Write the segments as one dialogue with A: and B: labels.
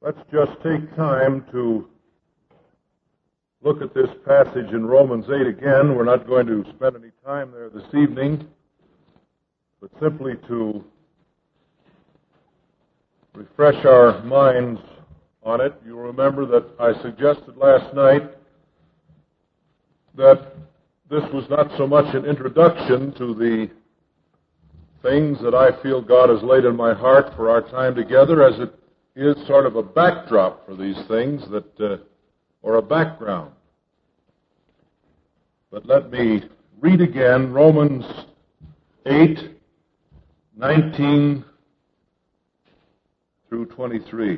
A: Let's just take time to look at this passage in Romans 8 again. We're not going to spend any time there this evening, but simply to refresh our minds on it. You'll remember that I suggested last night that this was not so much an introduction to the things that I feel God has laid in my heart for our time together, as it is sort of a backdrop for these things, or a background. But let me read again Romans 8:19 through 23.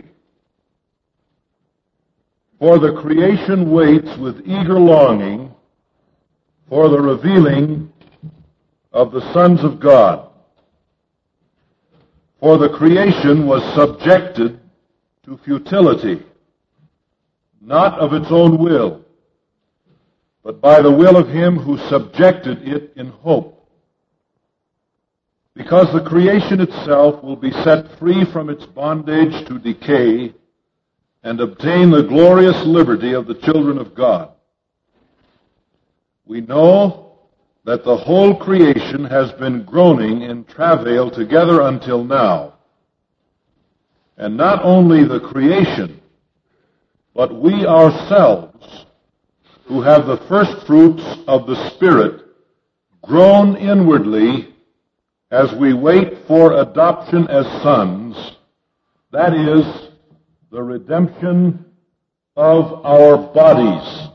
A: For the creation waits with eager longing for the revealing of the sons of God. For the creation was subjected to futility, not of its own will, but by the will of him who subjected it in hope. Because the creation itself will be set free from its bondage to decay and obtain the glorious liberty of the children of God. We know that the whole creation has been groaning in travail together until now. And not only the creation, but we ourselves, who have the first fruits of the Spirit, groan inwardly as we wait for adoption as sons, that is, the redemption of our bodies.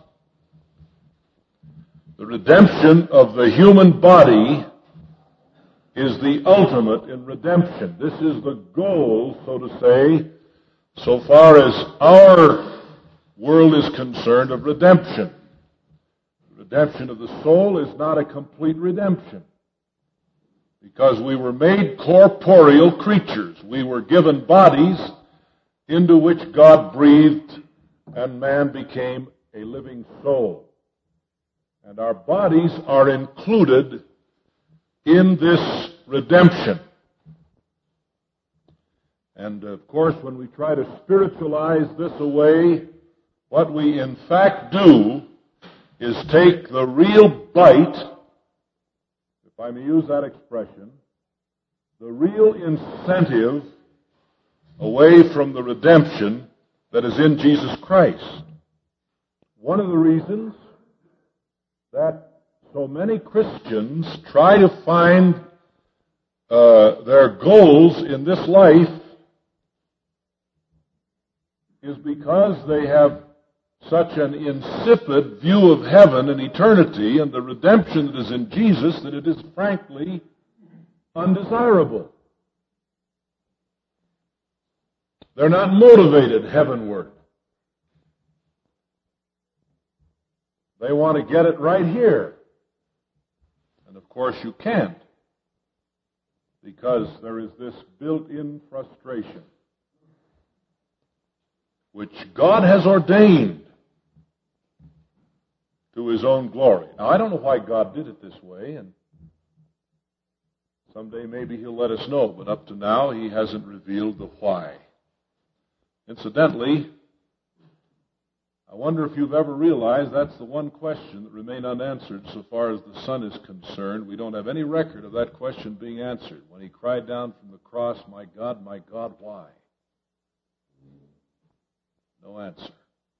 A: The redemption of the human body is the ultimate in redemption. This is the goal, so to say, so far as our world is concerned, of redemption. The redemption of the soul is not a complete redemption, because we were made corporeal creatures. We were given bodies into which God breathed, and man became a living soul. And our bodies are included in this redemption. And of course, when we try to spiritualize this away, what we in fact do is take the real bite, if I may use that expression, the real incentive away from the redemption that is in Jesus Christ. One of the reasons that so many Christians try to find their goals in this life is because they have such an insipid view of heaven and eternity and the redemption that is in Jesus that it is frankly undesirable. They're not motivated heavenward. They want to get it right here. And of course you can't, because there is this built-in frustration which God has ordained to His own glory. Now, I don't know why God did it this way, and someday maybe He'll let us know, but up to now He hasn't revealed the why. Incidentally, I wonder if you've ever realized that's the one question that remained unanswered so far as the Son is concerned. We don't have any record of that question being answered. When He cried down from the cross, my God, why? No answer.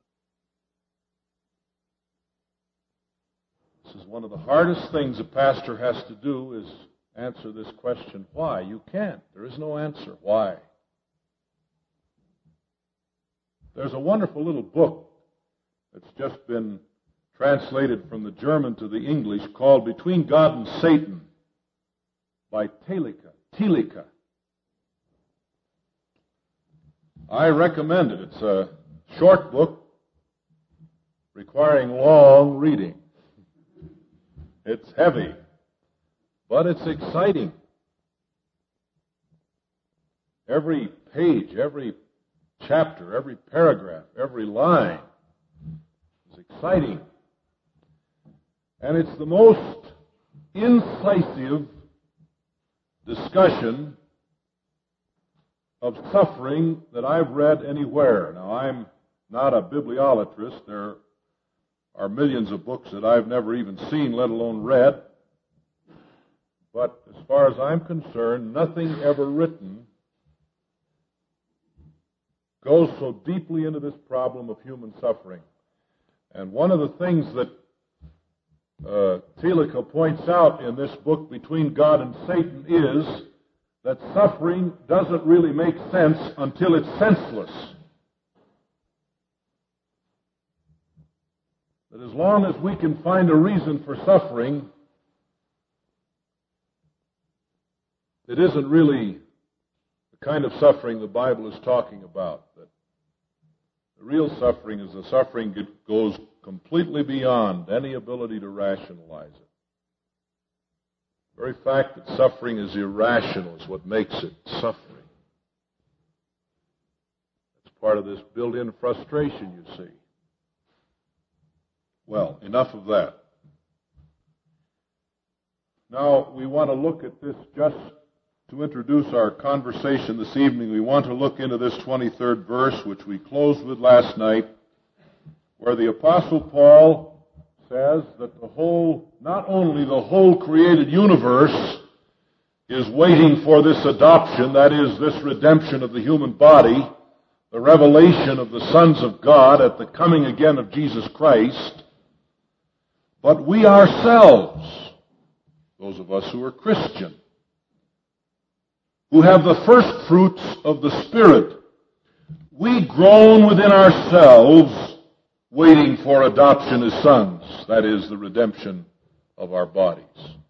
A: This is one of the hardest things a pastor has to do, is answer this question, why? You can't. There is no answer. Why? There's a wonderful little book that's just been translated from the German to the English called Between God and Satan by Thielicke. I recommend it. It's a short book requiring long reading. It's heavy, but it's exciting. Every page, every chapter, every paragraph, every line is exciting. And it's the most incisive discussion of suffering that I've read anywhere. Now, I'm not a biblioletrist. There are millions of books that I've never even seen, let alone read. But as far as I'm concerned, nothing ever written goes so deeply into this problem of human suffering. And one of the things that Thielicke points out in this book, Between God and Satan, is that suffering doesn't really make sense until it's senseless. That as long as we can find a reason for suffering, it isn't really the kind of suffering the Bible is talking about. That the real suffering is the suffering that goes completely beyond any ability to rationalize it. The very fact that suffering is irrational is what makes it suffering. It's part of this built-in frustration, you see. Well, enough of that. Now, we want to look at this just to introduce our conversation this evening. We want to look into this 23rd verse, which we closed with last night, where the Apostle Paul says that not only the whole created universe is waiting for this adoption, that is, this redemption of the human body, the revelation of the sons of God at the coming again of Jesus Christ, but we ourselves, those of us who are Christian, who have the first fruits of the Spirit, we groan within ourselves, waiting for adoption as sons, that is, the redemption of our bodies.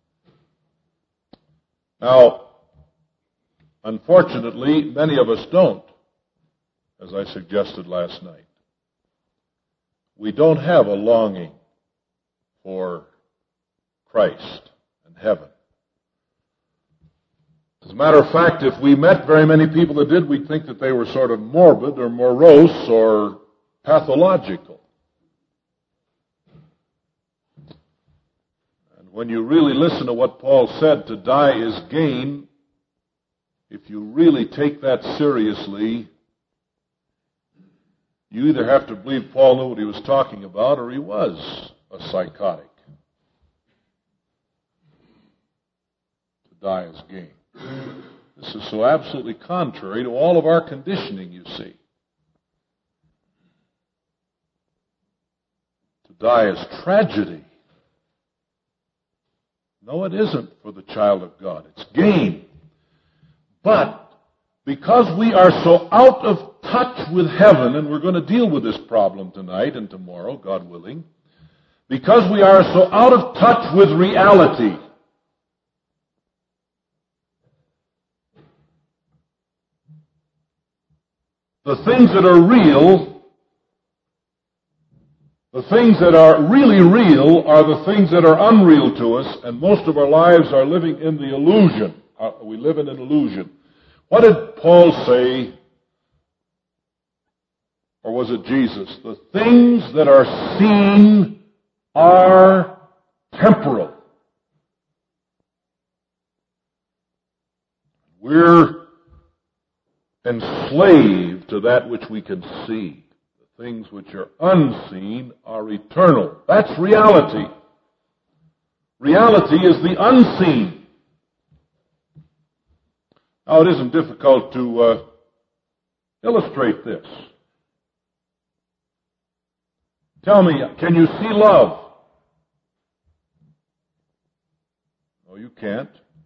A: Now, unfortunately, many of us don't, as I suggested last night. We don't have a longing for Christ and heaven. As a matter of fact, if we met very many people that did, we'd think that they were sort of morbid or morose or pathological. And when you really listen to what Paul said, to die is gain, if you really take that seriously, you either have to believe Paul knew what he was talking about or he was a psychotic. To die is gain. This is so absolutely contrary to all of our conditioning, you see. To die is tragedy. No, it isn't for the child of God. It's gain. But because we are so out of touch with heaven, and we're going to deal with this problem tonight and tomorrow, God willing, because we are so out of touch with reality, the things that are real, the things that are really real are the things that are unreal to us, and most of our lives are living in the illusion. We live in an illusion. What did Paul say, or was it Jesus? The things that are seen are temporal. We're enslaved to that which we can see. The things which are unseen are eternal. That's reality. Reality is the unseen. Now, it isn't difficult to illustrate this. Tell me, can you see love? No, you can't.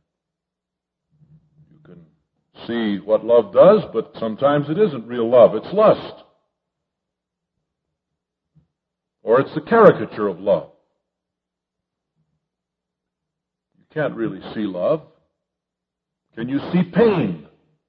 A: You can see what love does, but sometimes it isn't real love. It's lust. Or it's the caricature of love. You can't really see love. Can you see pain?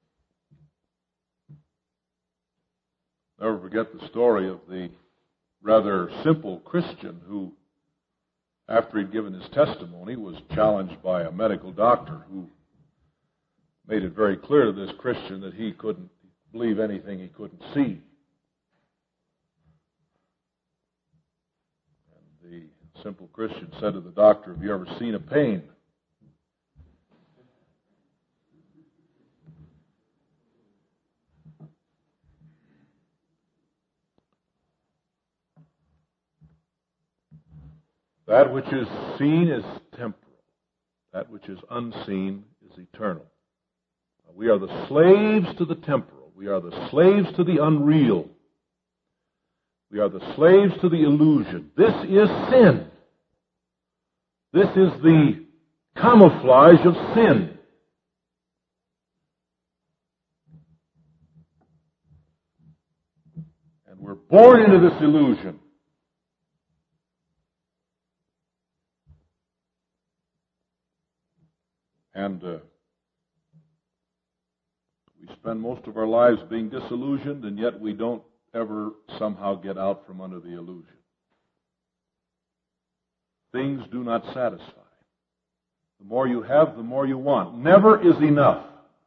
A: Never forget the story of the rather simple Christian who, after he'd given his testimony, was challenged by a medical doctor who made it very clear to this Christian that he couldn't believe anything he couldn't see. And the simple Christian said to the doctor, "Have you ever seen a pain?" That which is seen is temporal. That which is unseen is eternal. We are the slaves to the temporal. We are the slaves to the unreal. We are the slaves to the illusion. This is sin. This is the camouflage of sin. And we're born into this illusion. And we spend most of our lives being disillusioned, and yet we don't ever somehow get out from under the illusion. Things do not satisfy. The more you have, the more you want. Never is enough.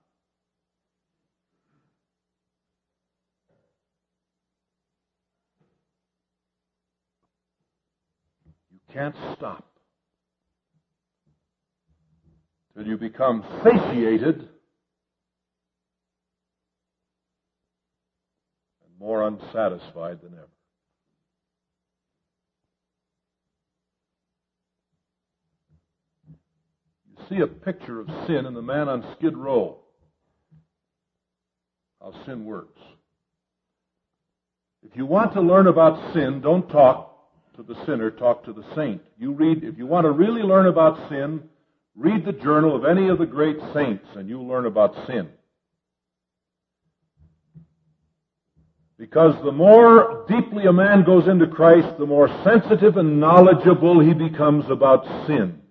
A: You can't stop till you become satiated and more unsatisfied than ever. You see a picture of sin in the man on Skid Row. How sin works. If you want to learn about sin, don't talk to the sinner, talk to the saint. If you want to really learn about sin, read the journal of any of the great saints and you'll learn about sin. Because the more deeply a man goes into Christ, the more sensitive and knowledgeable he becomes about sin.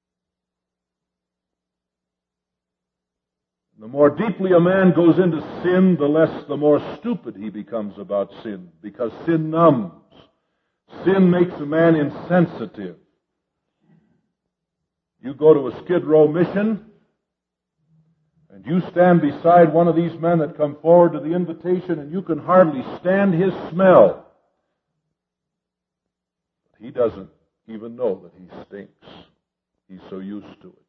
A: The more deeply a man goes into sin, the more stupid he becomes about sin, because sin numbs. Sin makes a man insensitive. You go to a Skid Row mission, and you stand beside one of these men that come forward to the invitation, and you can hardly stand his smell. He doesn't even know that he stinks. He's so used to it.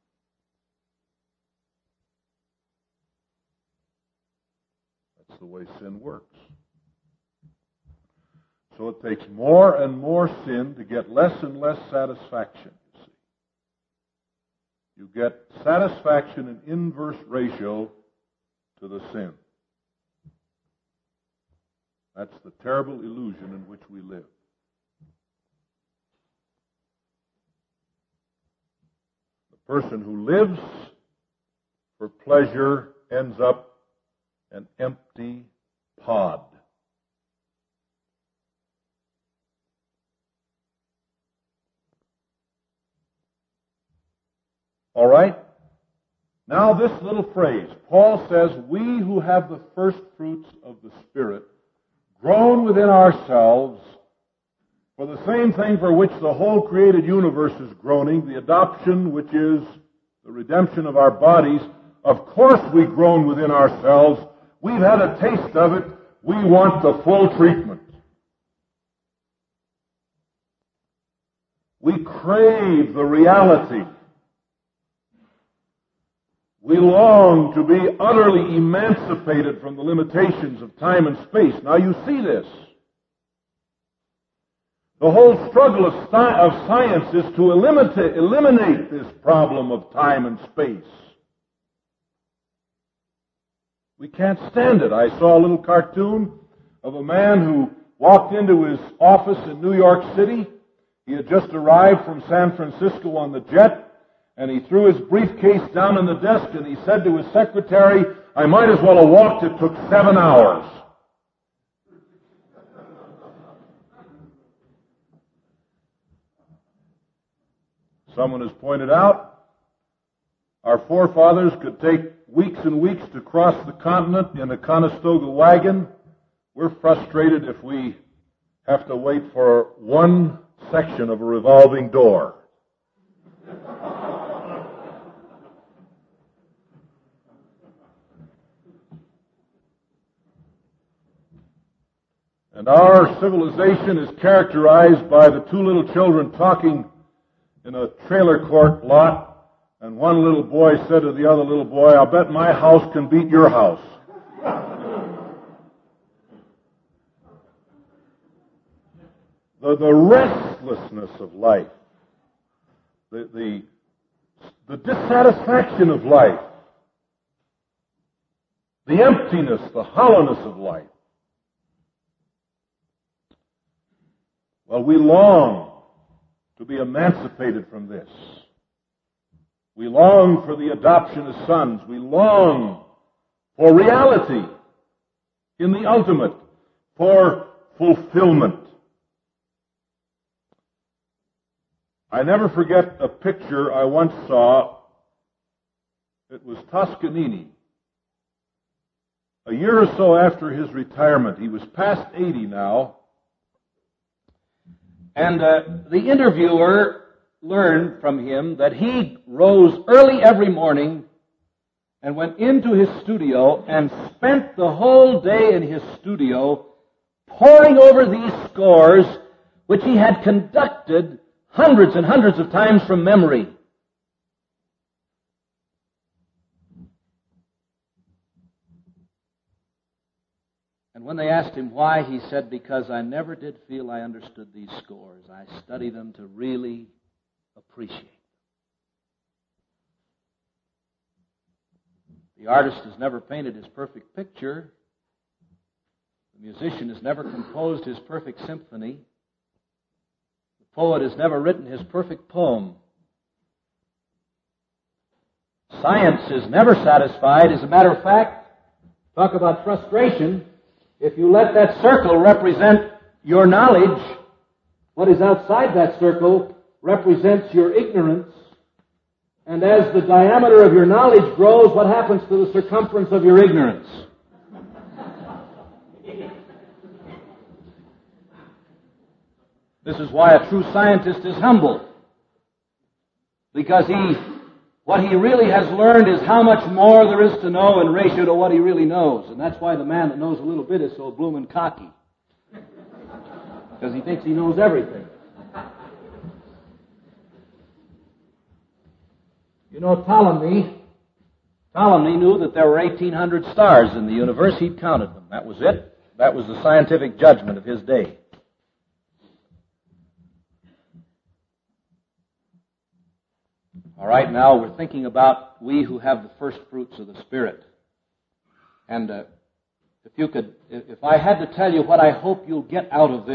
A: That's the way sin works. So it takes more and more sin to get less and less satisfaction. You get satisfaction in inverse ratio to the sin. That's the terrible illusion in which we live. The person who lives for pleasure ends up an empty pod. All right? Now this little phrase. Paul says, we who have the first fruits of the Spirit groan within ourselves for the same thing for which the whole created universe is groaning, the adoption, which is the redemption of our bodies. Of course we groan within ourselves. We've had a taste of it. We want the full treatment. We crave the reality. We long to be utterly emancipated from the limitations of time and space. Now you see this. The whole struggle of science is to eliminate this problem of time and space. We can't stand it. I saw a little cartoon of a man who walked into his office in New York City. He had just arrived from San Francisco on the jet. And he threw his briefcase down on the desk and he said to his secretary, I might as well have walked. It took 7 hours. Someone has pointed out, our forefathers could take weeks and weeks to cross the continent in a Conestoga wagon. We're frustrated if we have to wait for one section of a revolving door. And our civilization is characterized by the two little children talking in a trailer court lot, and one little boy said to the other little boy, I'll bet my house can beat your house. The listlessness of life, the dissatisfaction of life, the emptiness, the hollowness of life. Well, we long to be emancipated from this. We long for the adoption as sons. We long for reality in the ultimate, for fulfillment. I never forget a picture I once saw. It was Toscanini. A year or so after his retirement, he was past 80 now, and the interviewer learned from him that he rose early every morning and went into his studio and spent the whole day in his studio poring over these scores which he had conducted hundreds and hundreds of times from memory. And when they asked him why, he said, because I never did feel I understood these scores. I study them to really appreciate them. The artist has never painted his perfect picture. The musician has never composed his perfect symphony. The poet has never written his perfect poem. Science is never satisfied. As a matter of fact, talk about frustration. If you let that circle represent your knowledge, what is outside that circle represents your ignorance. And as the diameter of your knowledge grows, what happens to the circumference of your ignorance? This is why a true scientist is humble. Because what he really has learned is how much more there is to know in ratio to what he really knows. And that's why the man that knows a little bit is so bloomin' cocky. Because he thinks he knows everything. You know, Ptolemy knew that there were 1,800 stars in the universe. He'd counted them. That was it. That was the scientific judgment of his day. All right, now we're thinking about we who have the first fruits of the Spirit. And if I had to tell you what I hope you'll get out of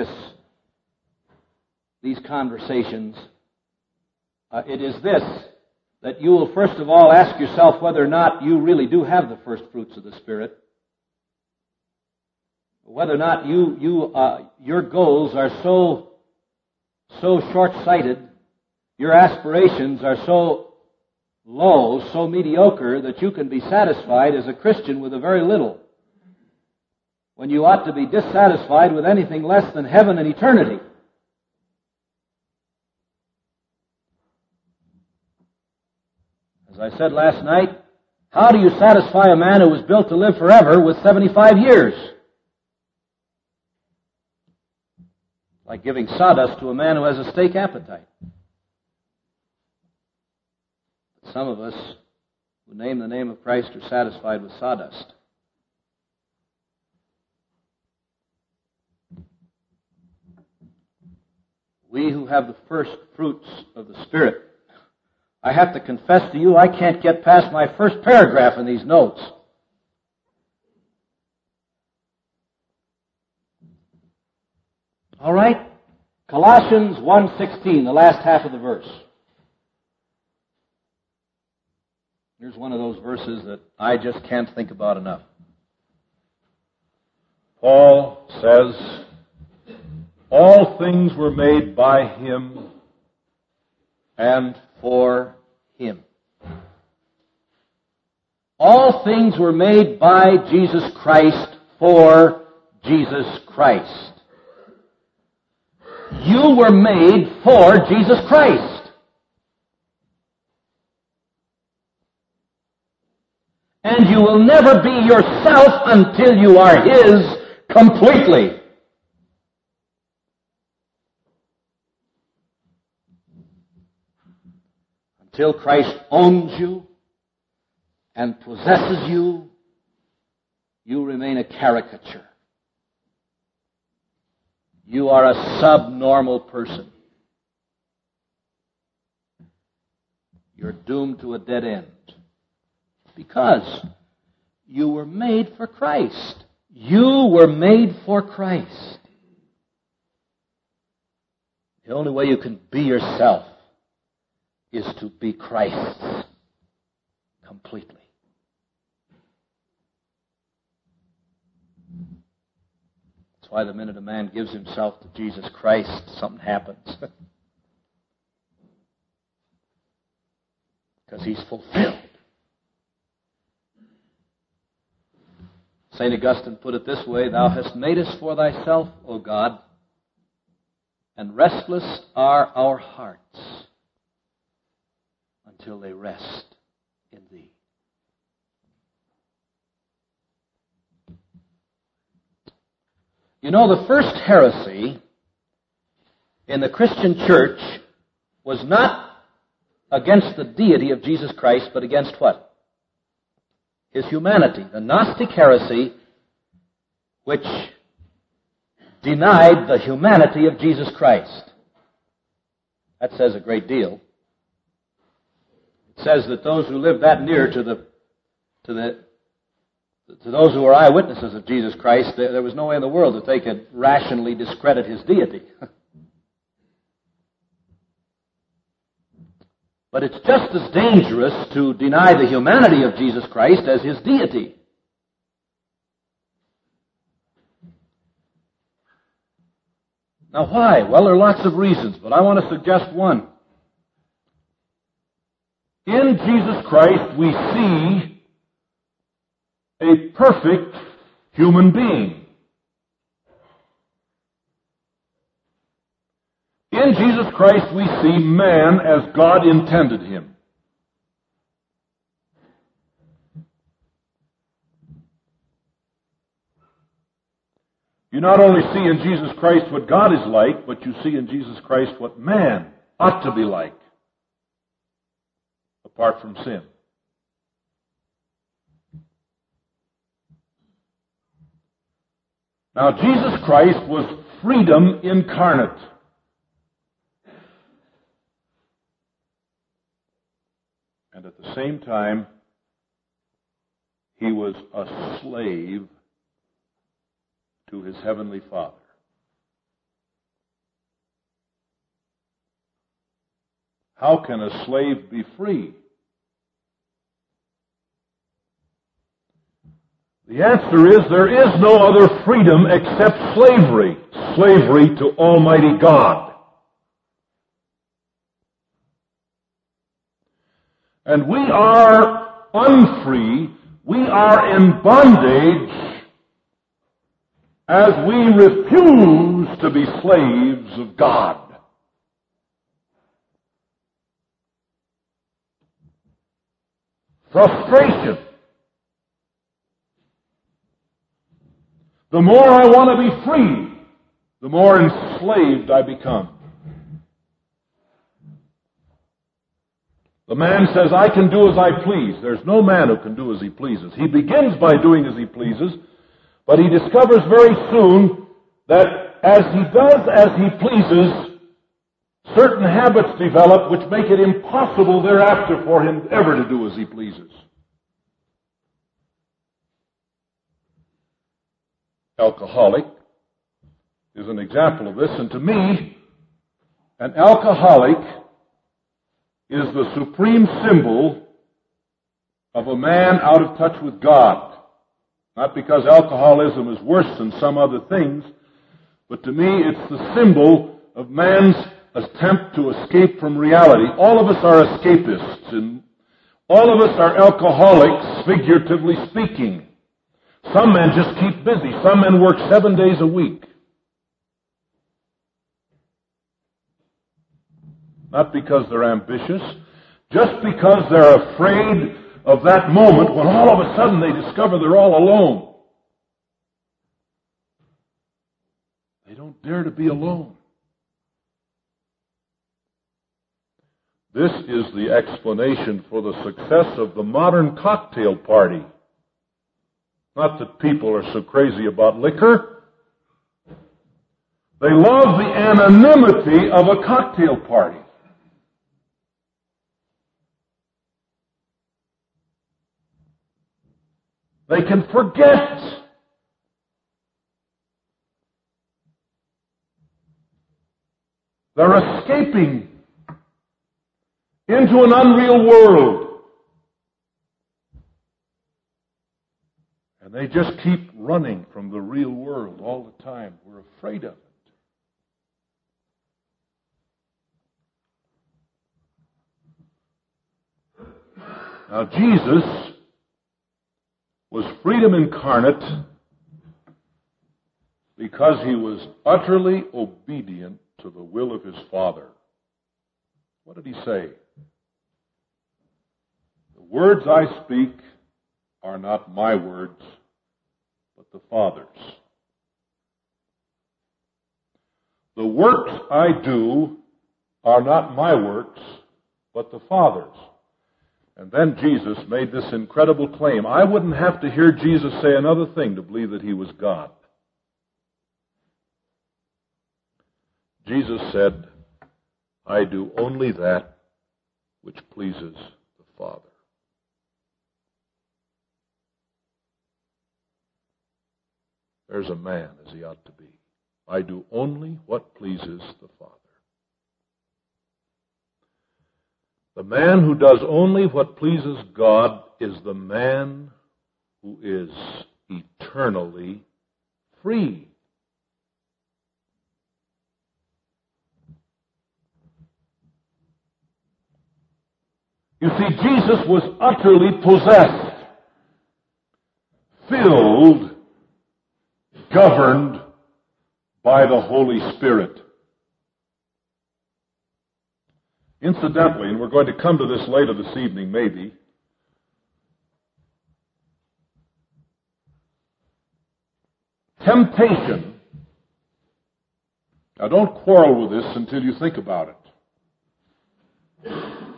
A: these conversations, it is this, that you will first of all ask yourself whether or not you really do have the first fruits of the Spirit. Whether or not your goals are so short-sighted, your aspirations are so low, so mediocre, that you can be satisfied as a Christian with a very little, when you ought to be dissatisfied with anything less than heaven and eternity. As I said last night, how do you satisfy a man who was built to live forever with 75 years? Like giving sawdust to a man who has a steak appetite. Some of us who name the name of Christ are satisfied with sawdust. We who have the first fruits of the Spirit, I have to confess to you, I can't get past my first paragraph in these notes. All right? Colossians 1:16, the last half of the verse. Here's one of those verses that I just can't think about enough. Paul says, all things were made by Him and for Him. All things were made by Jesus Christ for Jesus Christ. You were made for Jesus Christ. And you will never be yourself until you are His completely. Until Christ owns you and possesses you, you remain a caricature. You are a subnormal person.
B: you're doomed to a dead end. Because you were made for Christ. You were made for Christ. The only way you can be yourself is to be Christ's completely. That's why the minute a man gives himself to Jesus Christ, something happens. Because he's fulfilled. St. Augustine put it this way, Thou hast made us for thyself, O God, and restless are our hearts until they rest in thee. You know, the first heresy in the Christian church was not against the deity of Jesus Christ, but against what? His humanity. The Gnostic heresy, which denied the humanity of Jesus Christ. That says a great deal. It says that those who lived that near to those who were eyewitnesses of Jesus Christ, there was no way in the world that they could rationally discredit his deity. But it's just as dangerous to deny the humanity of Jesus Christ as his deity. Now why? Well, there are lots of reasons, but I want to suggest one. In Jesus Christ we see a perfect human being. In Jesus Christ we see man as God intended him. You not only see in Jesus Christ what God is like, but you see in Jesus Christ what man ought to be like, apart from sin. Now, Jesus Christ was freedom incarnate. And at the same time, he was a slave to his heavenly Father. How can a slave be free? The answer is there is no other freedom except slavery. Slavery to Almighty God. And we are unfree. We are in bondage as we refuse to be slaves of God. Frustration. The more I want to be free, the more enslaved I become. The man says, I can do as I please. There's no man who can do as he pleases. He begins by doing as he pleases, but he discovers very soon that as he does as he pleases, certain habits develop which make it impossible thereafter for him ever to do as he pleases. Alcoholic is an example of this, and to me, an alcoholic is the supreme symbol of a man out of touch with God. Not because alcoholism is worse than some other things, but to me it's the symbol of man's attempt to escape from reality. All of us are escapists, and all of us are alcoholics, figuratively speaking. Some men just keep busy. Some men work 7 days a week. Not because they're ambitious, just because they're afraid of that moment when all of a sudden they discover they're all alone. They don't dare to be alone. This is the explanation for the success of the modern cocktail party. Not that people are so crazy about liquor. They love the anonymity of a cocktail party.
A: They can forget. They're escaping into an unreal world. And they just keep running from the real world all the time. We're afraid of it. Now, Jesus was freedom incarnate because he was utterly obedient to the will of his Father. What did he say? The words I speak are not my words, but the Father's. The works I do are not my works, but the Father's. And then Jesus made this incredible claim. I wouldn't have to hear Jesus say another thing to believe that he was God. Jesus said, I do only that which pleases the Father. There's a man as he ought to be. I do only what pleases the Father. The man who does only what pleases God is the man who is eternally free. You see, Jesus was utterly possessed, filled, governed by the Holy Spirit. Incidentally, and we're going to come to this later this evening, maybe, temptation. Now, don't quarrel with this until you think about it.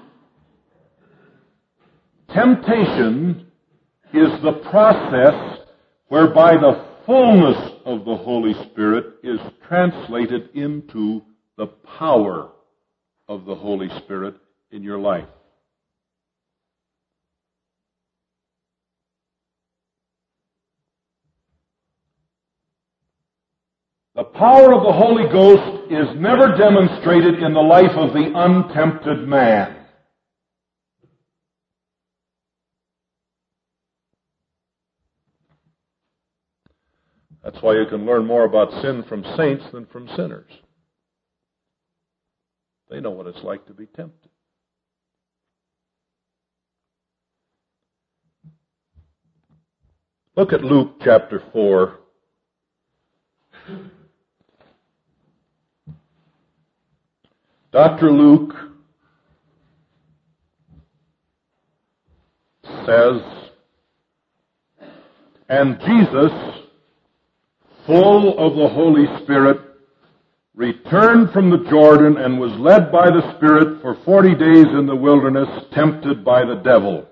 A: Temptation is the process whereby the fullness of the Holy Spirit is translated into the power of the Holy Spirit in your life. The power of the Holy Ghost is never demonstrated in the life of the untempted man. That's why you can learn more about sin from saints than from sinners. They know what it's like to be tempted. Look at Luke chapter 4. Dr. Luke says, and Jesus, full of the Holy Spirit, returned from the Jordan and was led by the Spirit for 40 days in the wilderness, tempted by the devil.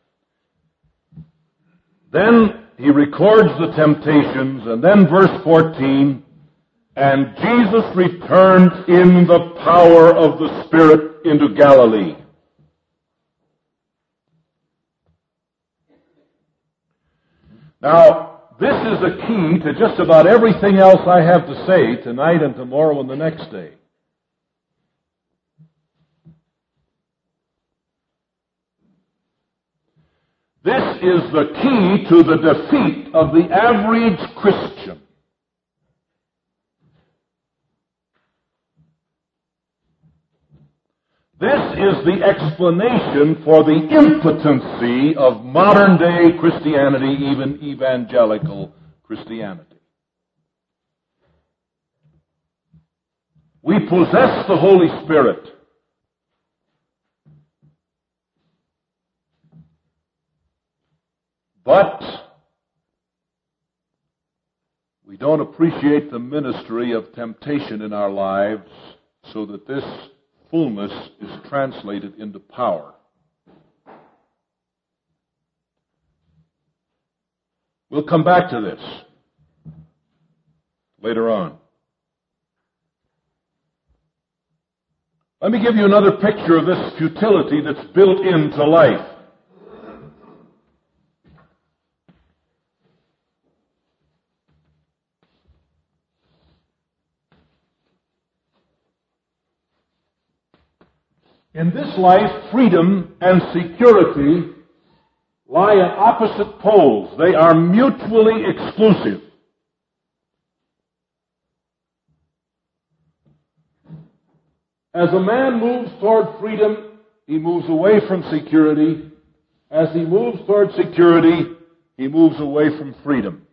A: Then he records the temptations, and then verse 14, and Jesus returned in the power of the Spirit into Galilee. Now, this is a key to just about everything else I have to say tonight and tomorrow and the next day. This is the key to the defeat of the average Christian. This is the explanation for the impotency of modern-day Christianity, even evangelical Christianity. We possess the Holy Spirit. But we don't appreciate the ministry of temptation in our lives so that this fullness is translated into power. We'll come back to this later on. Let me give you another picture of this futility that's built into life.
B: In this life, freedom and security lie at opposite poles. They are mutually exclusive. As a man moves toward freedom, he moves away from security. As he moves toward security, he moves away from freedom.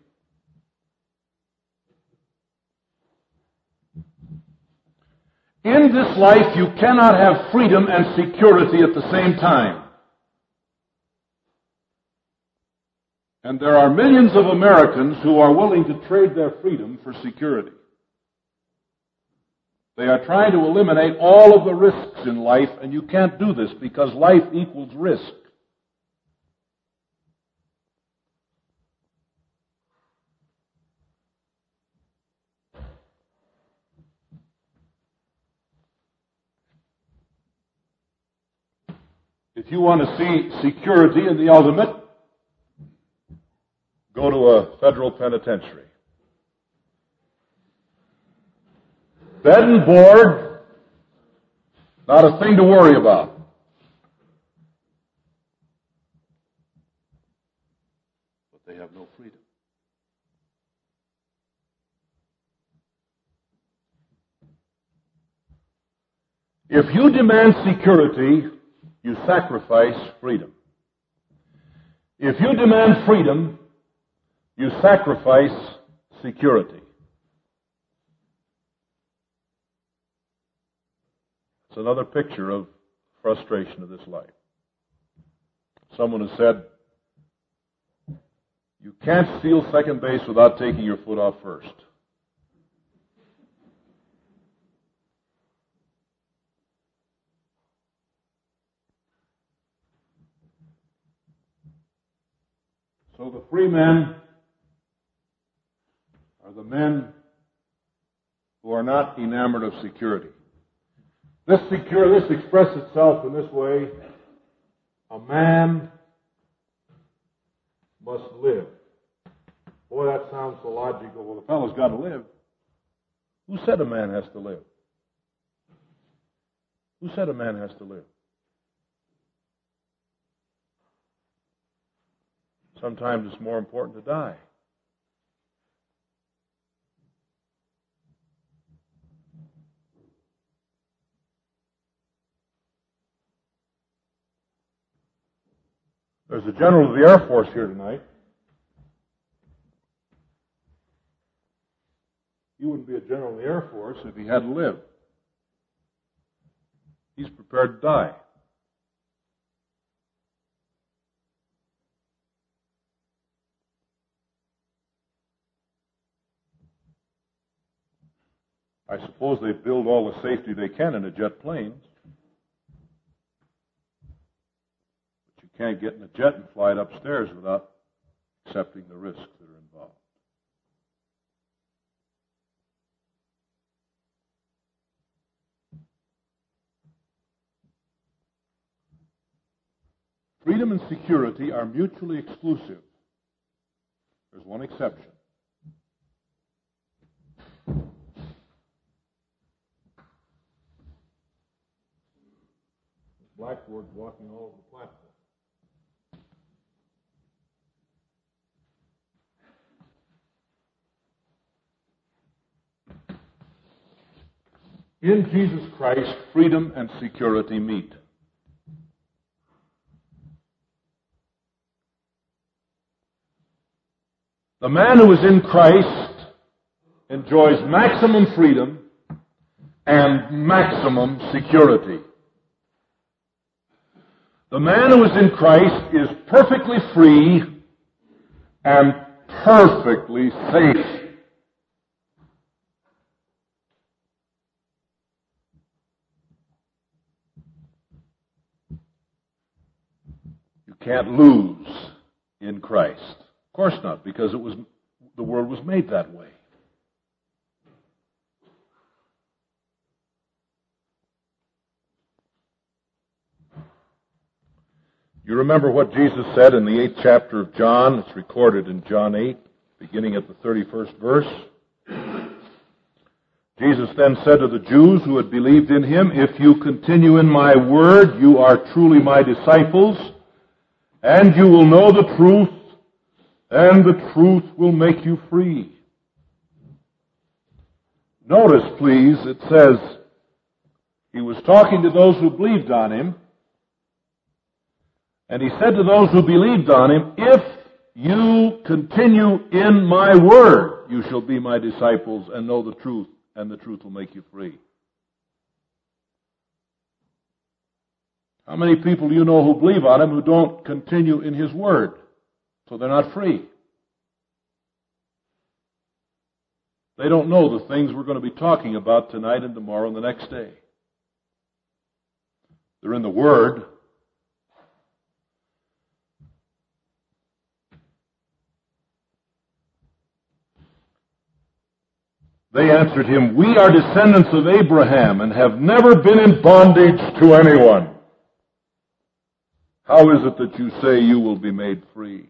B: In this life, you cannot have freedom and security at the same time. And there are millions of Americans who are willing to trade their freedom for security. They are trying to eliminate all of the risks in life, and you can't do this because life equals risk. If you want to see security in the ultimate, go to a federal penitentiary. Bed and board, not a thing to worry about. But they have no freedom. If you demand security, you sacrifice freedom. If you demand freedom, you sacrifice security. It's another picture of frustration of this life. Someone has said, you can't steal second base without taking your foot off first. So the free men are the men who are not enamored of security. This expresses itself in this way. A man must live. Boy, that sounds so logical. Well, the fellow's got to live. Who said a man has to live? Who said a man has to live? Sometimes it's more important to die. There's a general of the Air Force here tonight. He wouldn't be a general in the Air Force if he hadn't lived. He's prepared to die. I suppose they build all the safety they can in the jet planes. But you can't get in a jet and fly it upstairs without accepting the risks that are involved. Freedom and security are mutually exclusive. There's one exception. Blackboard's walking all over the platform. In Jesus Christ, freedom and security meet. The man who is in Christ enjoys maximum freedom and maximum security. The man who is in Christ is perfectly free and perfectly safe. You can't lose in Christ. Of course not, because the world was made that way. You remember what Jesus said in the 8th chapter of John. It's recorded in John 8, beginning at the 31st verse.
A: Jesus then said to the Jews who had believed in him, "If you continue in my word, you are truly my disciples, and you will know the truth, and the truth will make you free." Notice, please, it says he was talking to those who believed on him, and he said to those who believed on him, "If you continue in my word, you shall be my disciples and know the truth, and the truth will make you free." How many people do you know who believe on him who don't continue in his word? So they're not free. They don't know the things we're going to be talking about tonight and tomorrow and the next day. They're in the word. They answered him, "We are descendants of Abraham and have never been in bondage to anyone. How is it that you say you will be made free?"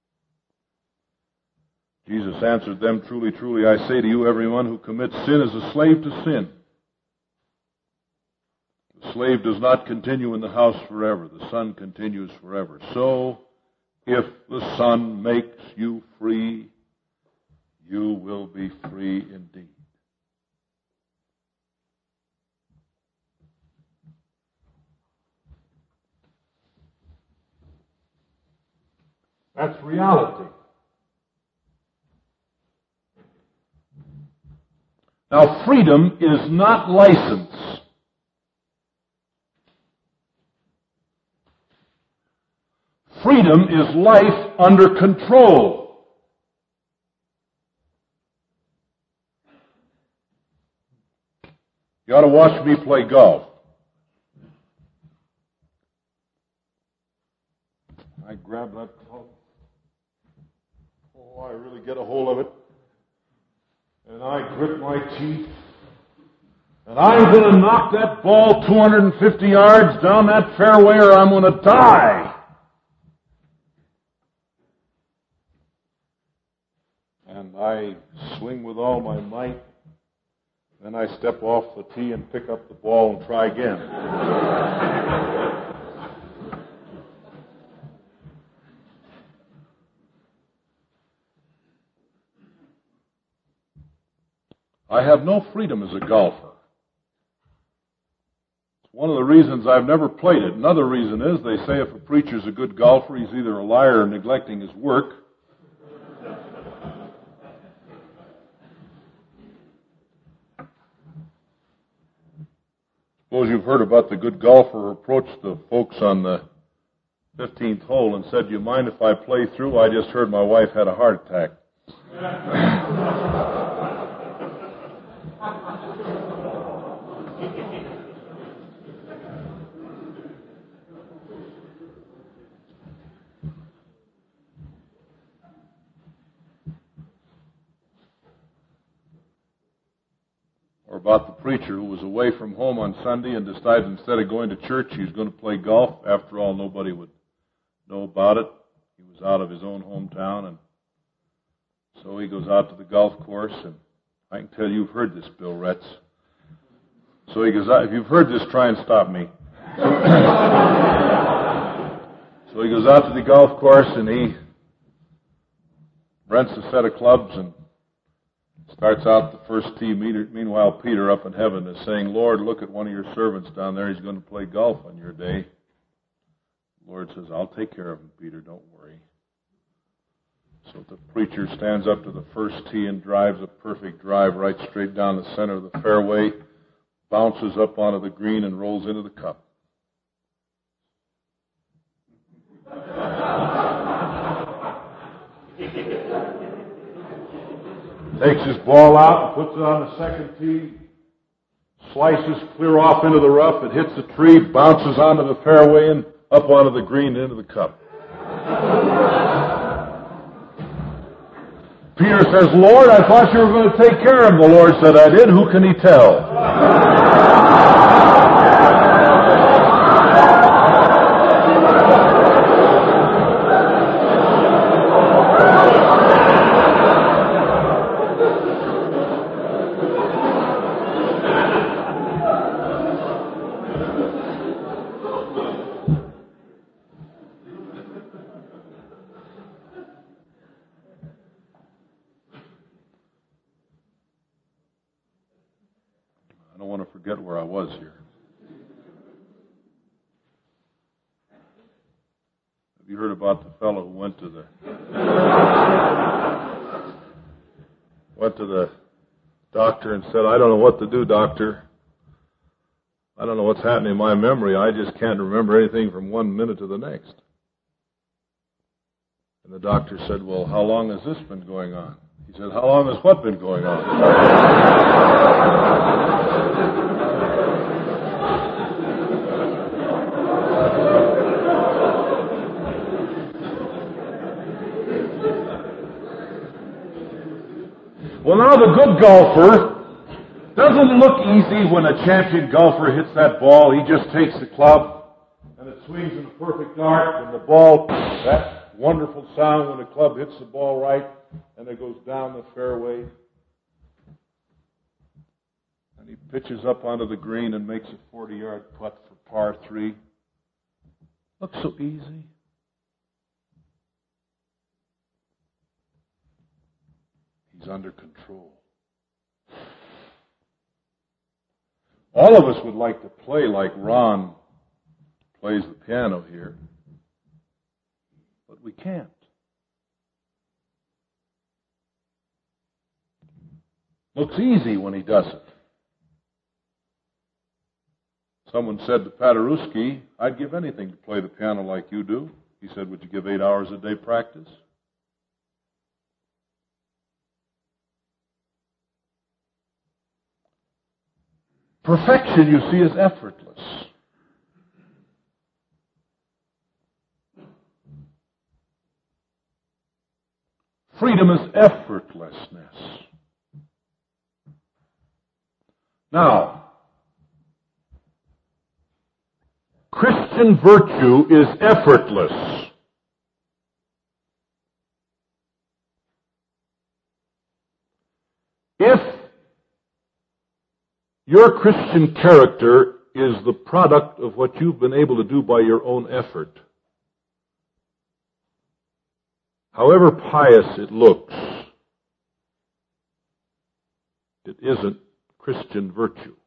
A: Jesus answered them, "Truly, truly, I say to you, everyone who commits sin is a slave to sin. The slave does not continue in the house forever. The Son continues forever. So, if the Son makes you free, you will be free indeed." That's reality. Now, freedom is not license. Freedom is life under control. You ought to watch me play golf. I grab that club. Oh, I really get a hold of it. And I grit my teeth. And I'm going to knock that ball 250 yards down that fairway or I'm going to die. And I swing with all my might. Then I step off the tee and pick up the ball and try again. I have no freedom as a golfer. It's one of the reasons I've never played it. Another reason is they say if a preacher's a good golfer, he's either a liar or neglecting his work. Suppose you've heard about the good golfer who approached the folks on the 15th hole and said, "Do you mind if I play through? I just heard my wife had a heart attack." Or about the preacher who was away from home on Sunday and decided instead of going to church he was going to play golf. After all, nobody would know about it. He was out of his own hometown, and so he goes out to the golf course, and I can tell you've heard this, Bill Retz. So he goes out, if you've heard this, try and stop me. So he goes out to the golf course, and he rents a set of clubs and starts out the first tee. Meanwhile, Peter up in heaven is saying, "Lord, look at one of your servants down there. He's going to play golf on your day." The Lord says, "I'll take care of him, Peter. Don't worry." So the preacher stands up to the first tee and drives a perfect drive right straight down the center of the fairway, bounces up onto the green and rolls into the cup. Takes his ball out and puts it on the second tee, slices clear off into the rough, it hits the tree, bounces onto the fairway and up onto the green and into the cup. Peter says, "Lord, I thought you were going to take care of him." The Lord said, "I did. Who can he tell?" I don't want to forget where I was here. Have you heard about the fellow who went to the doctor and said, "I don't know what to do, doctor. I don't know what's happening in my memory. I just can't remember anything from 1 minute to the next." And the doctor said, "Well, how long has this been going on?" He said, "How long has what been going on?" Well, now the good golfer, doesn't it look easy when a champion golfer hits that ball? He just takes the club and it swings in a perfect arc, and the ball, that wonderful sound when the club hits the ball right and it goes down the fairway. And he pitches up onto the green and makes a 40-yard putt for par 3. Looks so easy. He's under control. All of us would like to play like Ron plays the piano here, but we can't. Looks easy when he does it. Someone said to Paderewski, "I'd give anything to play the piano like you do." He said, "Would you give 8 hours a day practice?" Perfection, you see, is effortless. Freedom is effortlessness. Now, Christian virtue is effortless. If your Christian character is the product of what you've been able to do by your own effort, however pious it looks, it isn't Christian virtue.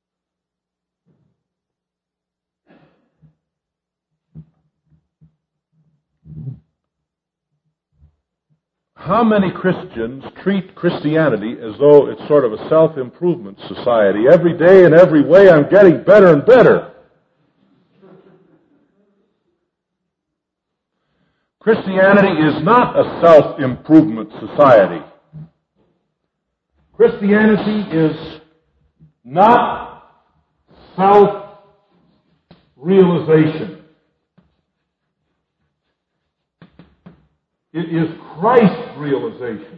A: How many Christians treat Christianity as though it's sort of a self-improvement society? Every day in every way I'm getting better and better. Christianity is not a self-improvement society. Christianity is not self-realization. It is Christ realization.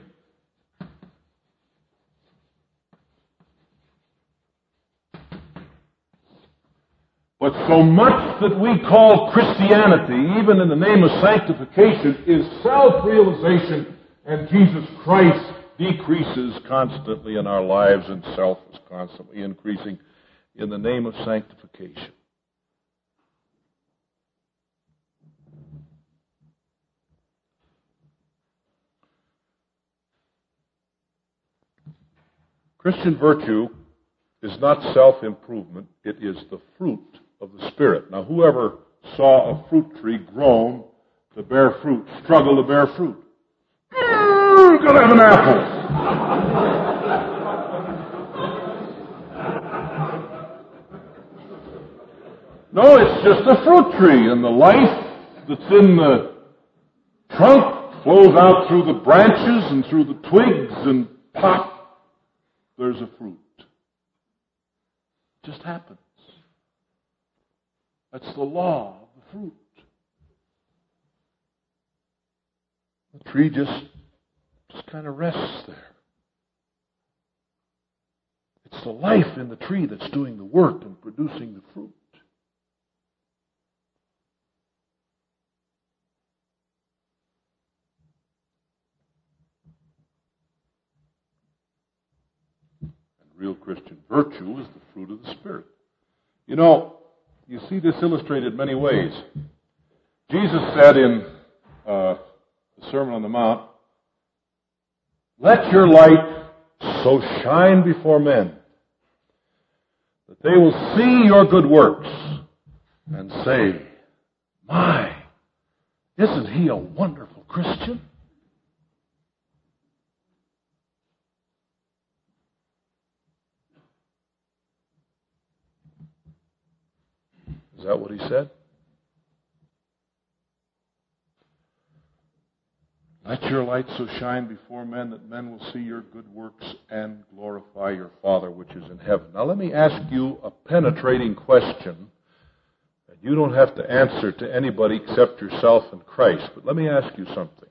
A: But so much that we call Christianity, even in the name of sanctification, is self-realization, and Jesus Christ decreases constantly in our lives, and self is constantly increasing in the name of sanctification. Christian virtue is not self-improvement, it is the fruit of the Spirit. Now, whoever saw a fruit tree grown to bear fruit, struggle to bear fruit? Gotta have an apple. No, it's just a fruit tree, and the life that's in the trunk flows out through the branches and through the twigs, and pop, there's a fruit. It just happens. That's the law of the fruit. The tree just kind of rests there. It's the life in the tree that's doing the work and producing the fruit. Real Christian virtue is the fruit of the Spirit. You know, you see this illustrated many ways. Jesus said in the Sermon on the Mount, "Let your light so shine before men that they will see your good works and say, my, isn't he a wonderful Christian? Is that what he said? Let your light so shine before men that men will see your good works and glorify your Father which is in heaven. Now let me ask you a penetrating question that you don't have to answer to anybody except yourself and Christ. But let me ask you something.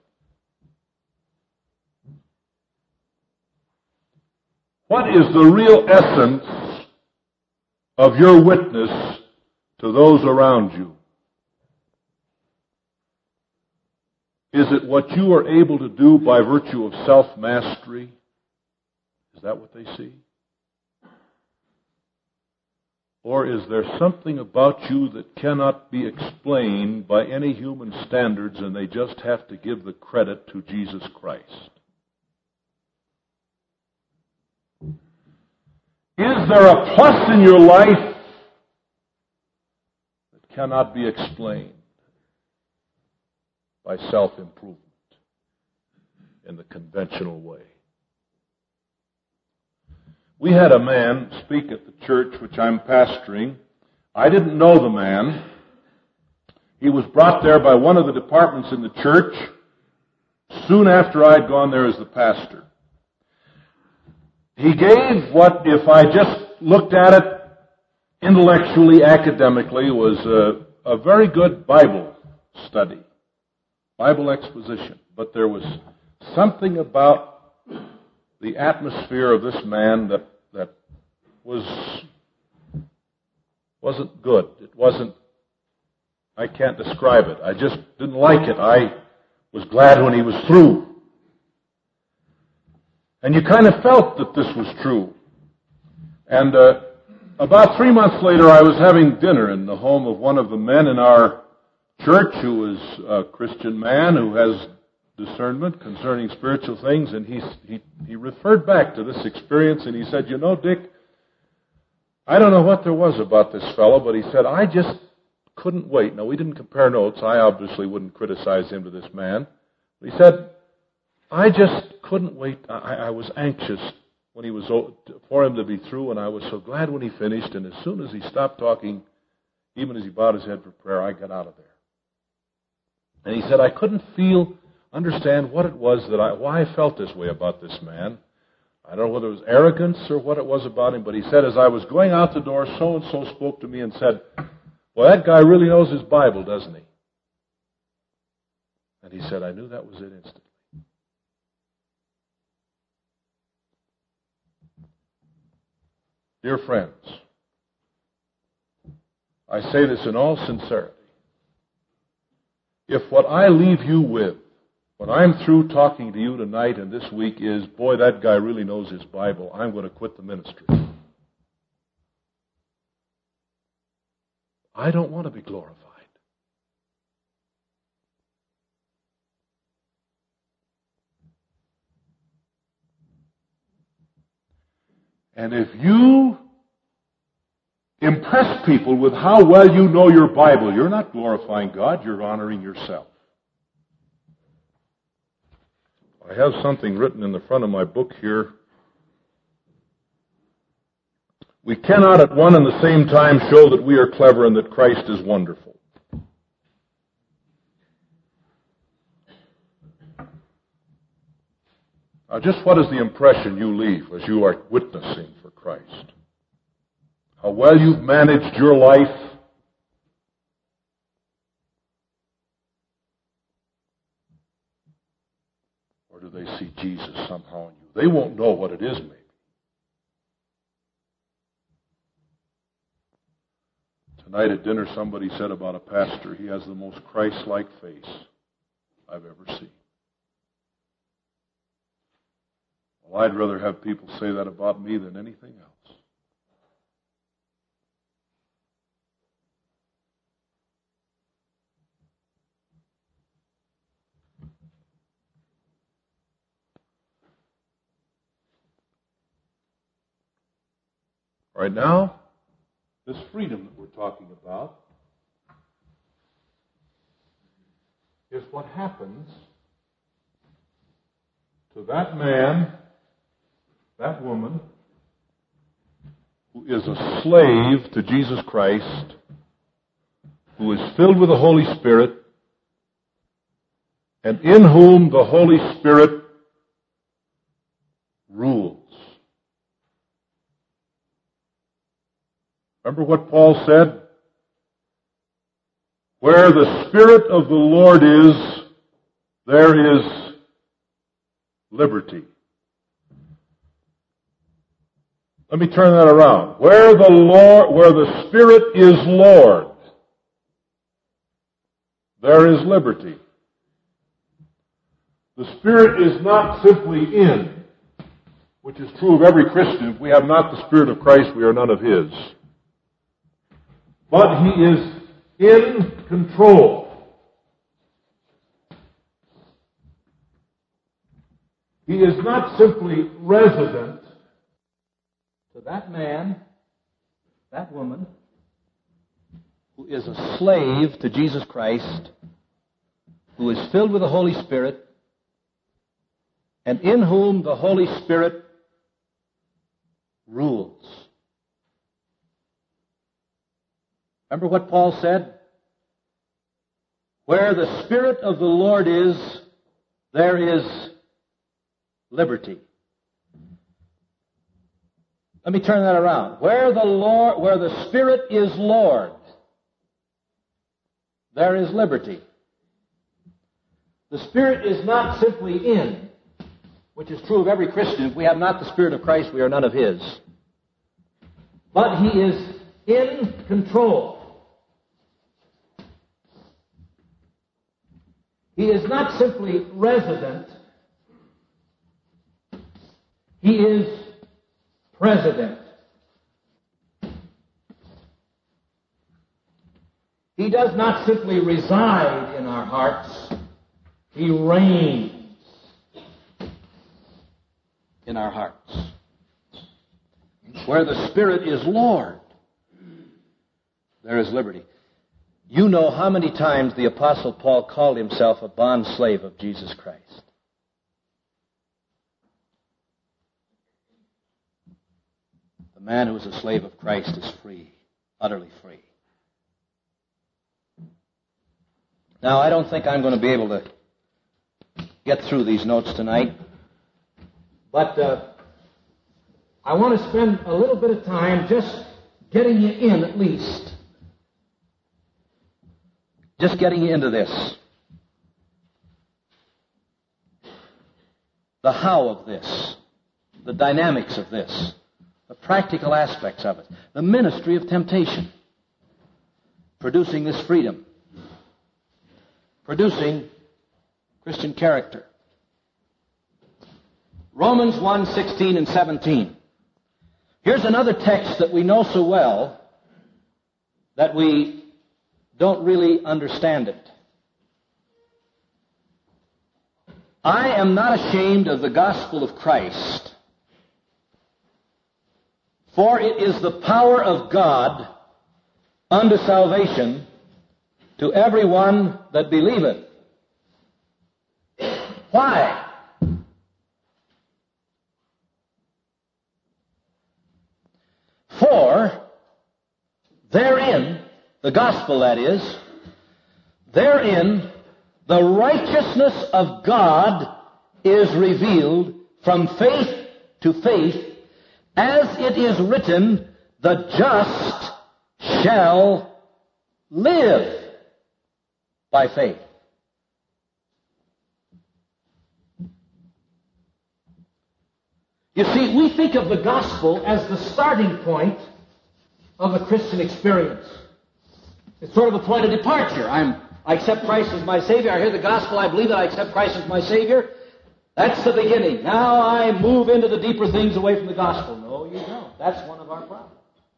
A: What is the real essence of your witness to those around you? Is it what you are able to do by virtue of self-mastery? Is that what they see? Or is there something about you that cannot be explained by any human standards and they just have to give the credit to Jesus Christ? Is there a plus in your life that cannot be explained by self-improvement in the conventional way? We had a man speak at the church which I'm pastoring. I didn't know the man. He was brought there by one of the departments in the church soon after I'd gone there as the pastor. He gave what, if I just looked at it intellectually, academically, was a very good Bible study. Bible exposition. But there was something about the atmosphere of this man that wasn't good. It wasn't, I can't describe it. I just didn't like it. I was glad when he was through. And you kind of felt that this was true. And about 3 months later, I was having dinner in the home of one of the men in our church who is a Christian man who has discernment concerning spiritual things, and he referred back to this experience, and he said, you know, Dick, I don't know what there was about this fellow, but he said, I just couldn't wait. Now, we didn't compare notes. I obviously wouldn't criticize him to this man. But he said, I just couldn't wait. I was anxious when he was for him to be through, and I was so glad when he finished, and as soon as he stopped talking, even as he bowed his head for prayer, I got out of there. And he said, I couldn't understand what it was why I felt this way about this man. I don't know whether it was arrogance or what it was about him, but he said, as I was going out the door, so-and-so spoke to me and said, well, that guy really knows his Bible, doesn't he? And he said, I knew that was it instantly. Dear friends, I say this in all sincerity. If what I leave you with, when I'm through talking to you tonight and this week is, boy, that guy really knows his Bible, I'm going to quit the ministry. I don't want to be glorified. And if you impress people with how well you know your Bible, you're not glorifying God, you're honoring yourself. I have something written in the front of my book here. We cannot at one and the same time show that we are clever and that Christ is wonderful. Now, just what is the impression you leave as you are witnessing for Christ? How well you've managed your life? Or do they see Jesus somehow in you? They won't know what it is, maybe. Tonight at dinner, somebody said about a pastor, he has the most Christ-like face I've ever seen. Well, I'd rather have people say that about me than anything else. Right now, this freedom that we're talking about, is what happens to that man, that woman, who is a slave to Jesus Christ, who is filled with the Holy Spirit, and in whom the Holy Spirit rules. Remember what Paul said? Where the Spirit of the Lord is, there is liberty. Let me turn that around. Where the Spirit is Lord, there is liberty. The Spirit is not simply in, which is true of every Christian. If we have not the Spirit of Christ, we are none of His. But He is in control. He is not simply resident to that man, that woman, who is a slave to Jesus Christ, who is filled with the Holy Spirit, and in whom the Holy Spirit rules. Remember what Paul said? Where the Spirit of the Lord is, there is liberty. Let me turn that around. Where the Spirit is Lord, there is liberty. The Spirit is not simply in, which is true of every Christian. If we have not the Spirit of Christ, we are none of His. But He is in control. He is not simply resident. He is president. He does not simply reside in our hearts. He reigns in our hearts. Where the Spirit is Lord, there is liberty. You know how many times the Apostle Paul called himself a bond slave of Jesus Christ. The man who is a slave of Christ is free, utterly free. Now, I don't think I'm going to be able to get through these notes tonight, but I want to spend a little bit of time just getting you in at least. Just getting you into this. The how of this. The dynamics of this. The practical aspects of it. The ministry of temptation. Producing this freedom. Producing Christian character. Romans 1:16 and 17. Here's another text that we know so well that we don't really understand it. I am not ashamed of the gospel of Christ, for it is the power of God unto salvation to everyone that believeth. Why? For therein, the gospel that is, therein the righteousness of God is revealed from faith to faith, as it is written, the just shall live by faith. You see, we think of the gospel as the starting point of a Christian experience. It's sort of a point of departure. I accept Christ as my Savior. I hear the gospel. I believe that I accept Christ as my Savior. That's the beginning. Now I move into the deeper things away from the gospel. No, you don't. That's one of our problems.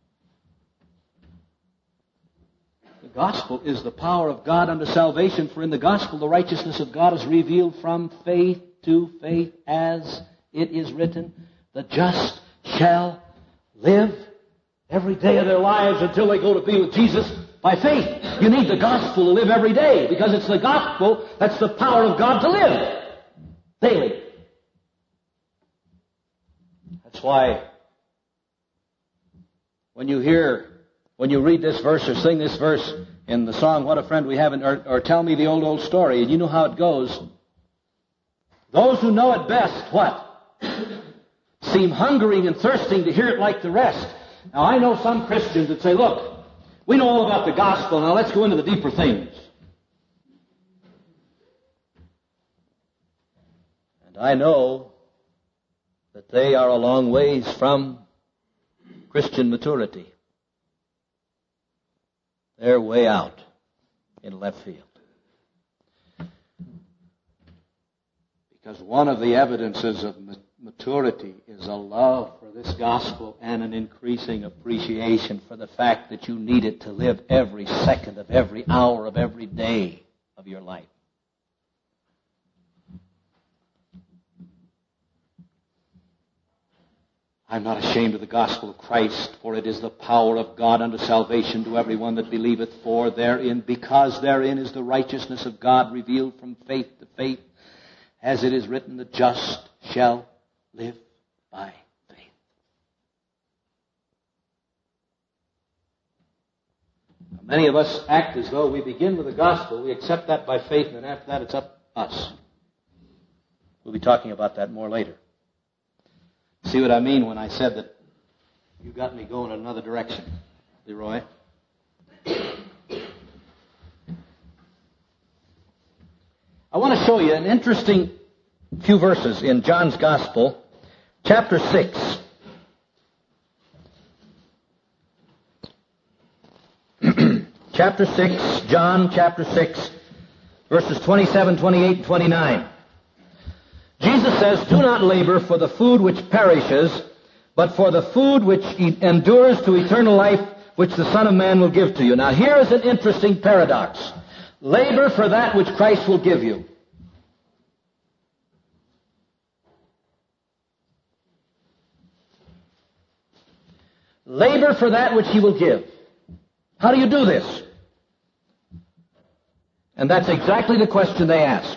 A: The gospel is the power of God unto salvation, for in the gospel the righteousness of God is revealed from faith to faith, as it is written, the just shall live
C: every day of their lives until they go to be with Jesus by faith. You need the gospel to live every day, because it's the gospel that's the power of God to live daily. That's why when you read this verse or sing this verse in the song, What a Friend We Have, or tell me the old story, and you know how it goes. Those who know it best, what? Seem hungering and thirsting to hear it like the rest. Now, I know some Christians that say, look, we know all about the gospel, now let's go into the deeper things. And I know that they are a long ways from Christian maturity. They're way out in left field. Because one of the evidences of maturity is a love for this gospel and an increasing appreciation for the fact that you need it to live every second of every hour of every day of your life. I'm not ashamed of the gospel of Christ, for it is the power of God unto salvation to everyone that believeth, because therein is the righteousness of God revealed from faith to faith, as it is written, the just shall live by faith. Many of us act as though we begin with the gospel, we accept that by faith, and then after that it's up to us. We'll be talking about that more later. See what I mean when I said that you got me going in another direction, Leroy? I want to show you an interesting few verses in John's Gospel, chapter 6. Chapter 6, John chapter 6, verses 27, 28, and 29. Jesus says, do not labor for the food which perishes, but for the food which endures to eternal life, which the Son of Man will give to you. Now here is an interesting paradox. Labor for that which Christ will give you. Labor for that which He will give. How do you do this? And that's exactly the question they asked.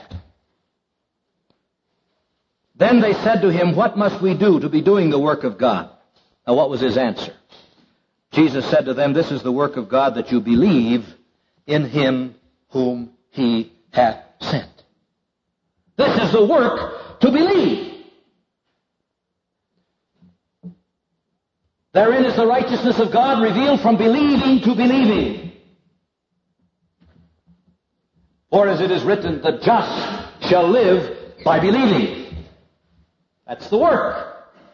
C: Then they said to Him, what must we do to be doing the work of God? Now what was His answer? Jesus said to them, this is the work of God, that you believe in Him whom He hath sent. This is the work to believe. Therein is the righteousness of God revealed from believing to believing. For as it is written, the just shall live by believing. That's the work.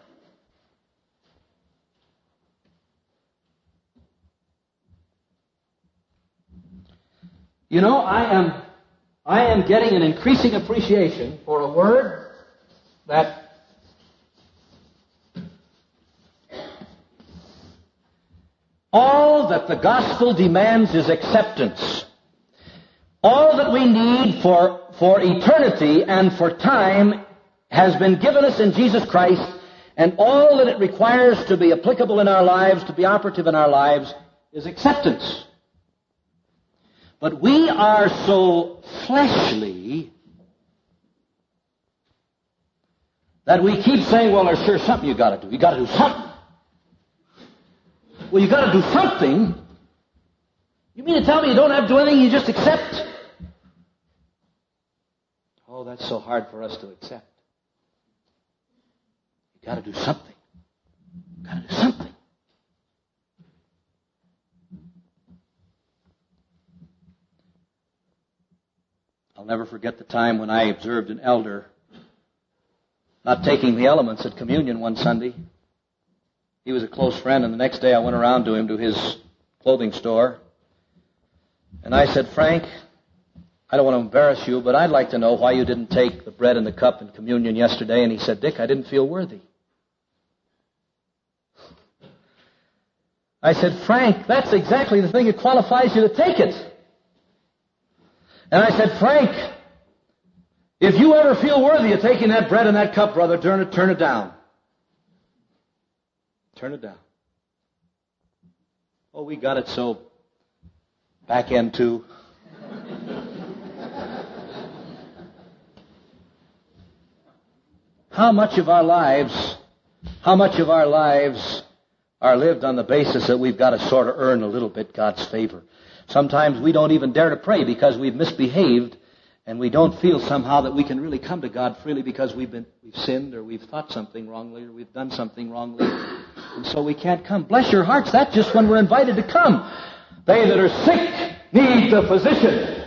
C: You know, I am getting an increasing appreciation for a word that all that the gospel demands is acceptance. All that we need for eternity and for time has been given us in Jesus Christ, and all that it requires to be applicable in our lives, to be operative in our lives, is acceptance. But we are so fleshly that we keep saying, well, there's sure something you got to do. You got to do something. Well, you got to do something. You mean to tell me you don't have to do anything, you just accept? Oh, that's so hard for us to accept. You got to do something. You got to do something. I'll never forget the time when I observed an elder not taking the elements at communion one Sunday. He was a close friend, and the next day I went around to him to his clothing store. And I said, Frank, I don't want to embarrass you, but I'd like to know why you didn't take the bread and the cup in communion yesterday. And he said, Dick, I didn't feel worthy. I said, Frank, that's exactly the thing that qualifies you to take it. And I said, Frank, if you ever feel worthy of taking that bread and that cup, brother, turn it down. Turn it down. Oh, we got it so back end too. How much of our lives are lived on the basis that we've got to sort of earn a little bit God's favor. Sometimes we don't even dare to pray because we've misbehaved, and we don't feel somehow that we can really come to God freely because we've sinned, or we've thought something wrongly, or we've done something wrongly, and so we can't come. Bless your hearts, that's just when we're invited to come. They that are sick need the physician.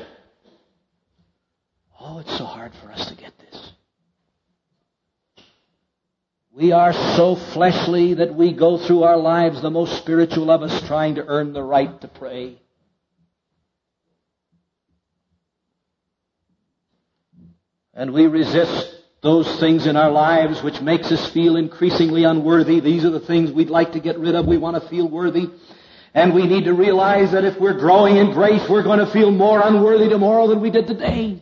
C: Oh, it's so hard for us to get this. We are so fleshly that we go through our lives, the most spiritual of us, trying to earn the right to pray. And we resist those things in our lives which makes us feel increasingly unworthy. These are the things we'd like to get rid of. We want to feel worthy. And we need to realize that if we're growing in grace, we're going to feel more unworthy tomorrow than we did today.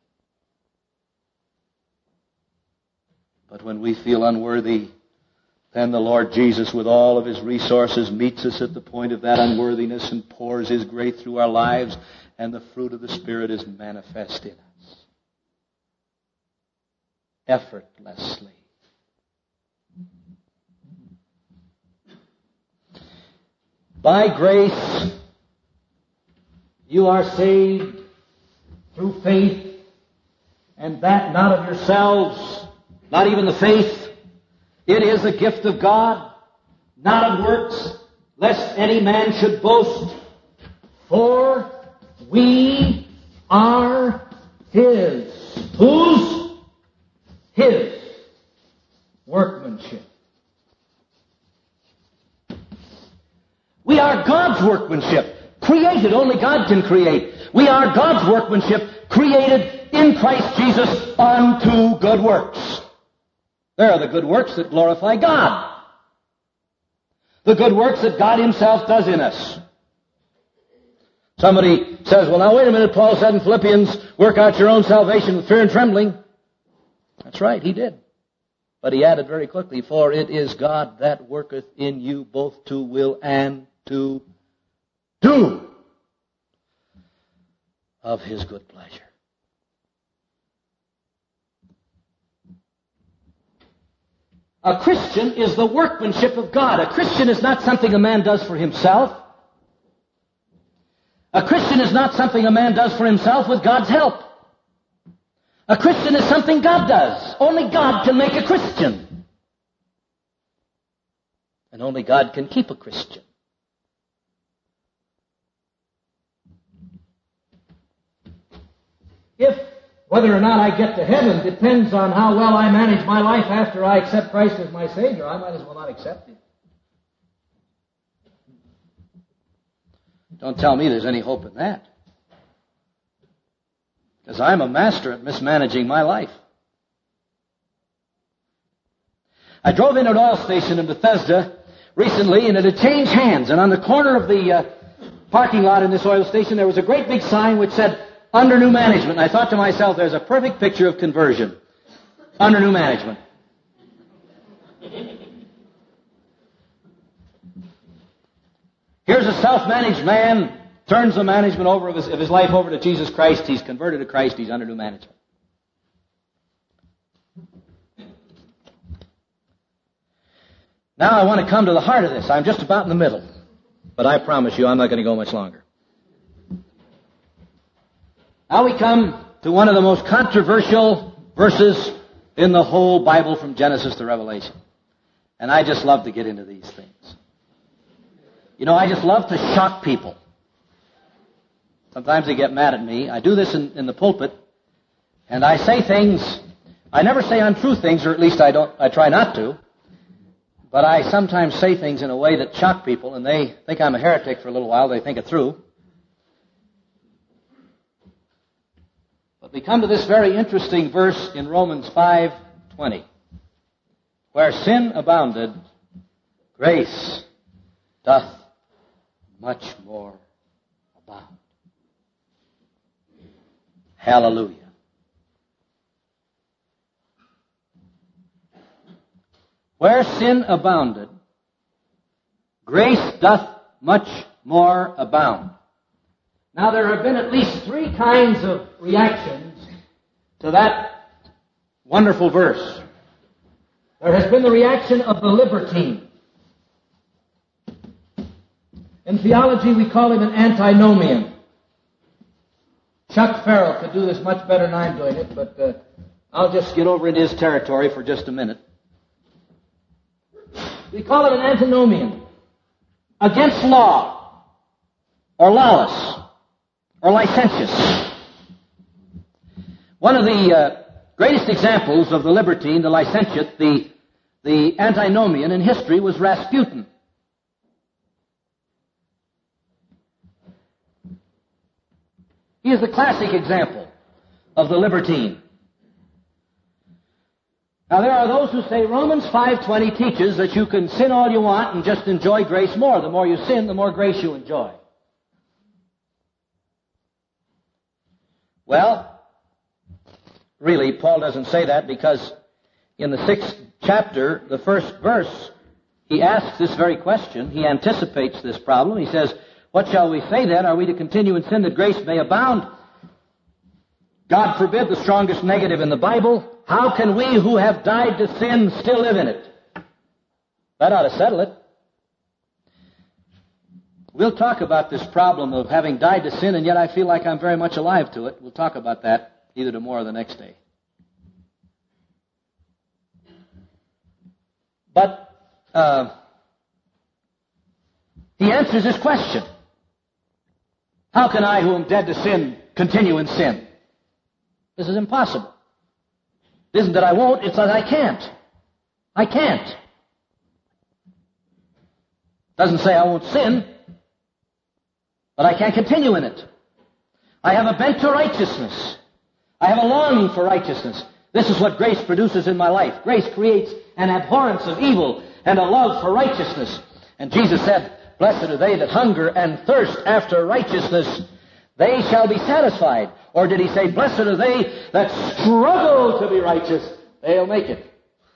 C: But when we feel unworthy, then the Lord Jesus, with all of His resources, meets us at the point of that unworthiness and pours His grace through our lives, and the fruit of the Spirit is manifest in us. Effortlessly. By grace, you are saved through faith, and that not of yourselves, not even the faith. It is a gift of God, not of works, lest any man should boast. For we are His. Whose? His workmanship. We are God's workmanship, created. Only God can create. We are God's workmanship, created in Christ Jesus unto good works. There are the good works that glorify God. The good works that God Himself does in us. Somebody says, well, now wait a minute, Paul said in Philippians, work out your own salvation with fear and trembling. That's right, he did. But he added very quickly, for it is God that worketh in you both to will and to do of His good pleasure. A Christian is the workmanship of God. A Christian is not something a man does for himself. A Christian is not something a man does for himself with God's help. A Christian is something God does. Only God can make a Christian. And only God can keep a Christian. If whether or not I get to heaven depends on how well I manage my life after I accept Christ as my Savior, I might as well not accept Him. Don't tell me there's any hope in that. Because I'm a master at mismanaging my life. I drove in an oil station in Bethesda recently, and it had changed hands. And on the corner of the parking lot in this oil station, there was a great big sign which said, under new management. And I thought to myself, there's a perfect picture of conversion. Under new management. Here's a self-managed man, turns the management over of his life over to Jesus Christ. He's converted to Christ. He's under new management. Now I want to come to the heart of this. I'm just about in the middle. But I promise you I'm not going to go much longer. Now we come to one of the most controversial verses in the whole Bible from Genesis to Revelation. And I just love to get into these things. You know, I just love to shock people. Sometimes they get mad at me. I do this in the pulpit, and I say things. I never say untrue things, or at least I try not to. But I sometimes say things in a way that shock people, and they think I'm a heretic for a little while. They think it through. But we come to this very interesting verse in Romans 5:20. Where sin abounded, grace doth much more abound. Hallelujah. Where sin abounded, grace doth much more abound. Now, there have been at least three kinds of reactions to that wonderful verse. There has been the reaction of the libertine. In theology, we call him an antinomian. Chuck Farrell could do this much better than I'm doing it, but I'll just get over into his territory for just a minute. We call him an antinomian. Against law, or lawless, or licentious. One of the greatest examples of the libertine, the licentiate, the antinomian in history was Rasputin. He is the classic example of the libertine. Now, there are those who say Romans 5:20 teaches that you can sin all you want and just enjoy grace more. The more you sin, the more grace you enjoy. Well, really, Paul doesn't say that, because in the 6th chapter, the first verse, he asks this very question. He anticipates this problem. He says, "What shall we say then? Are we to continue in sin that grace may abound?" God forbid, the strongest negative in the Bible. How can we who have died to sin still live in it? That ought to settle it. We'll talk about this problem of having died to sin, and yet I feel like I'm very much alive to it. We'll talk about that either tomorrow or the next day. But he answers this question. How can I, who am dead to sin, continue in sin? This is impossible. It isn't that I won't, it's that I can't. I can't. Doesn't say I won't sin, but I can't continue in it. I have a bent to righteousness. I have a longing for righteousness. This is what grace produces in my life. Grace creates an abhorrence of evil and a love for righteousness. And Jesus said, "Blessed are they that hunger and thirst after righteousness. They shall be satisfied." Or did he say, "Blessed are they that struggle to be righteous. They'll make it"?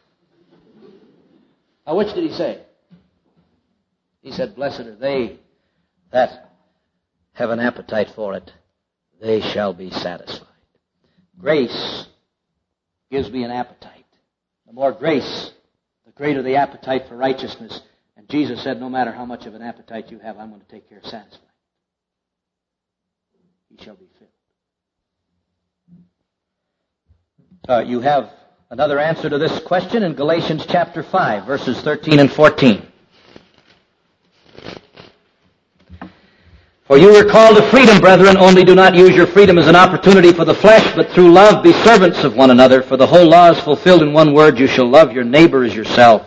C: Now, which did he say? He said, "Blessed are they that have an appetite for it. They shall be satisfied." Grace gives me an appetite. The more grace, the greater the appetite for righteousness. And Jesus said, no matter how much of an appetite you have, I'm going to take care of satisfying. He shall be filled. You have another answer to this question in Galatians chapter 5, verses 13 and 14. "For you were called to freedom, brethren, only do not use your freedom as an opportunity for the flesh, but through love be servants of one another. For the whole law is fulfilled in one word, you shall love your neighbor as yourself."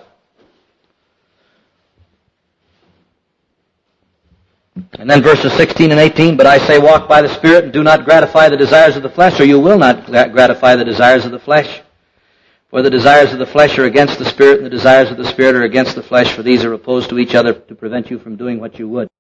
C: And then verses 16 and 18, "But I say walk by the Spirit and do not gratify the desires of the flesh, or you will not gratify the desires of the flesh. For the desires of the flesh are against the Spirit, and the desires of the Spirit are against the flesh, for these are opposed to each other to prevent you from doing what you would."